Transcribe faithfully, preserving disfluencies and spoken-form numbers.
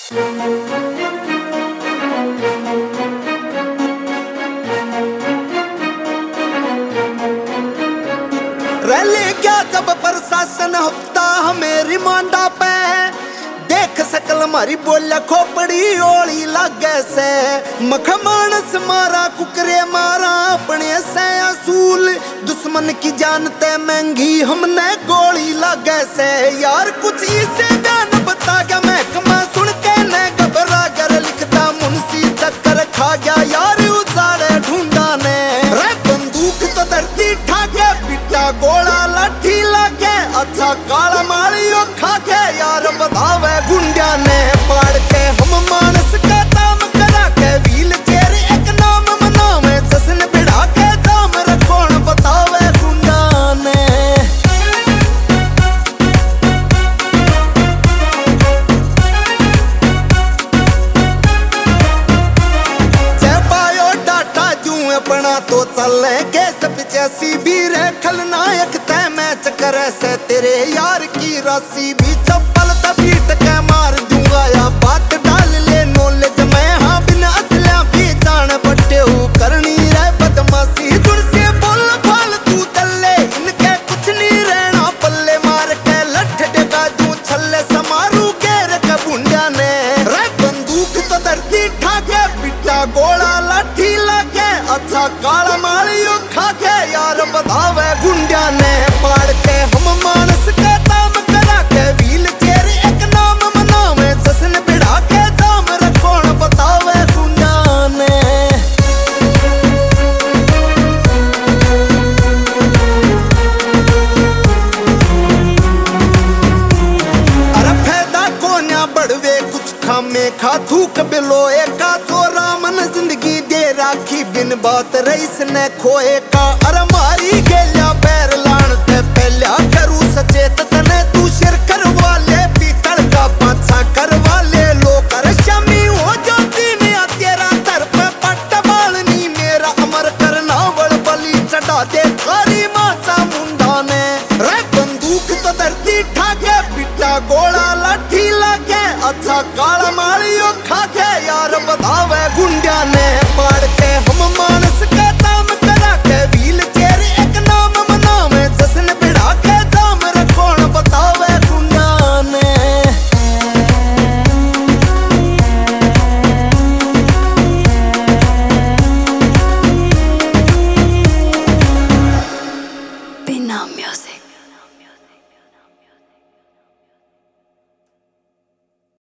rally क्या जब प्रशासन हफ्ता हमें रिमांडा पे देख सकल मारी बोल खोपड़ी ओली लागे से मख मानस मारा कुकरे मारा अपने से असूल दुश्मन की जानते महंगी हमने गोली लागे से यार कुछ इसे गान बता गया मैं कमा सुन के न घबरा कर लिखता मुंशी चक्कर खा गया यार उजाड़े ढूंढा ने रे बंदूक तो धरती ठाके पिटा गोला लाठी लागे अच्छा काला मालियो खा के यार बतावे गुंडिया ने पाड़ के हम मानस का काम करा के व्हील चेयर एक नाम मनावे जश्न बिड़ा के जाम रखोण बतावे गुंडा ने अपना तो चले केस पिचासी भी रे खलनायक तय मैच करे से तेरे यार की राशि भी चप्पल तबीट के मार दूंगा या बात डाल ले नॉलेज में हाँ बिना असला भी जान बट्टे हो करनी रे बदमाशी जुड़ से बोल फाल तू तल्ले इनके कुछ नहीं रहना पल्ले मार के लठ डेगा दूं छल्ले समारू घेर के बुंडिया ने रे बंदूक तो धरती ठाके पिटा गोला लाठी लागे अच्छा काला मालियो खा के यार बतावे गुंडिया ने पाड़ के हम मानस का काम करा के व्हील चेयर एक नाम मनावे जश्न बिड़ा के जाम रखोण बतावे गुंडिया ने अरे फायदा कोन्या बढ़वे कुछ खामे खा थूक बिलोए का चोरा मन जिंदगी दे राखी बिन बात रईस ने खोए का अरे मारी गेल्या पैर लान ते पहला करू सचेत तने तू शेर करवा ले पीतल का पाछा करवा ले लो कर शामी हो जाती ने तेरा तर पे पट्ट बालनी मेरा अमर करना बड़ बलि चढ़ा दे थारी माचा मुंडा ने रे बंदूक तो धरती ठाके पिटा गोला लाठी लागे अच्छा काला मालियो खा के यार बतावे गुंडिया ने पाड़